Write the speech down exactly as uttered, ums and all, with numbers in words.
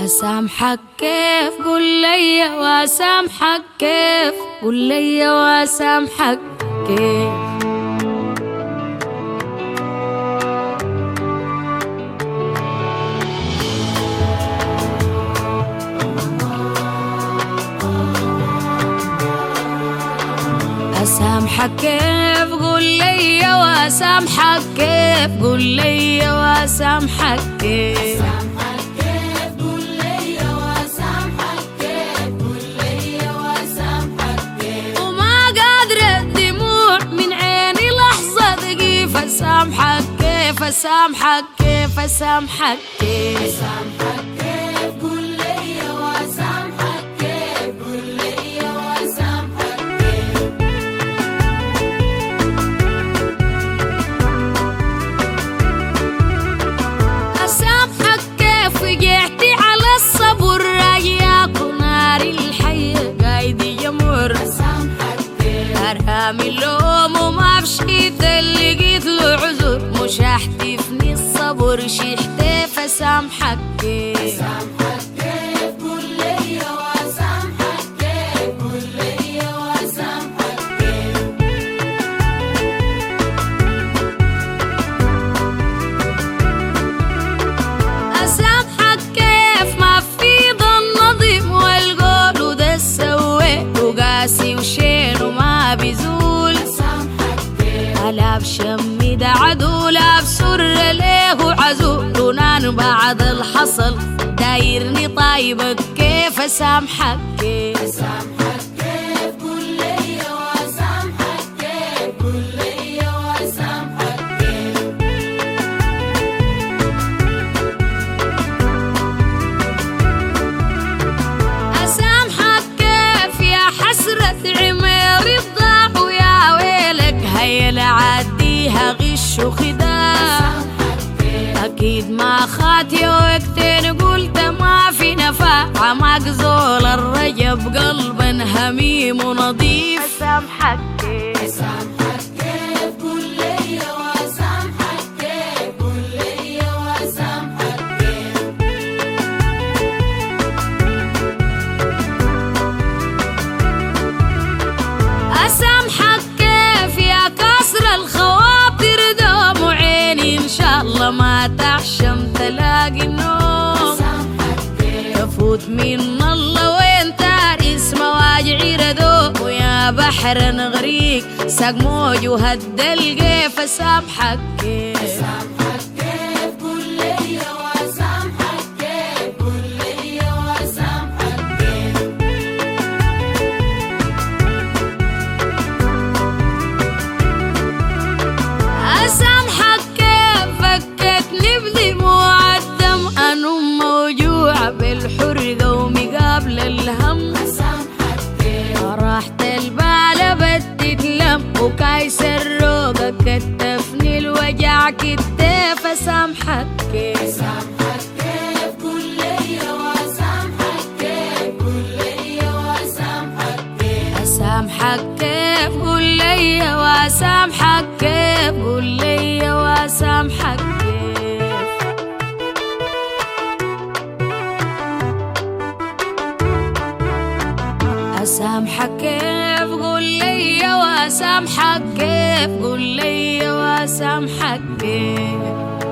أسامحك كيف قول لي وأسامحك كيف قول لي وأسامحك كيف أسامحك كيف قول لي وأسامحك كيف قول لي وأسامحك كيف أسامحك كيف أسامحك كيف أسامحك كيف أسامحك كيف قول لي وأسامحك كيف قول لي وأسامحك كيف أسامحك كيف وقعتي على الصبر راياك ونار الحياة قايد يمر أسامحك كيف أرهام اللوم وما بشيت اللي قيت له عذر مش هحتفني الصبر شيحتي فسامحك كيف أسامحك كيف قول لي وأسامحك كيف قول لي وأسامحك كيف أسامحك كيف ما في ظن نظيم والقول وده سويت وقاسي وشين وما بيزول أسامحك كيف لا بشمي ده عدو لا بسر ليه عزول ونان بعد الحصل دايرني طيبك كيف أسامحك كيف أسامحك كيف قول لي وأسامحك كيف قول لي وأسامحك كيف أسامحك كيف يا حسرة عمري الضاع ويا ويلك هيا لعديها غش وخداع أكيد ما خاطي وقتين قلت ما في نفع مقزول الرجب قلبا هميم ونظيف أسامحك كيف أسامحك كيف قول لي وأسامحك كيف قول لي وأسامحك كيف أسامحك كيف يا كسر الخواطر دوم وعيني إن شاء الله ما تحشم تلاقي النوم أسامحك كيف تفوت من الله وين تارس مواجعي ردوم ويا بحر غريق ساق موج وهد القيف أسامحك كيف أسامحك كيف قول لي وأسامحك كيف قول لي وأسامحك كيف أسامحك كيف فكتني بدموع الدم أنا موجوعة بالحرقة ومقابل الهم أسامحك كيف راحت البال بتتلم وكايس الروقة كتفني الوجع كتف أسامحك كيف أسامحك كيف قول لي وأسامحك كيف قول لي وأسامحك كيف أسامحك كيف قول لي وأسامحك كيف قول لي وأسامحك كيف أسامحك كيف قول لي وأسامحك كيف قول لي وأسامحك كيف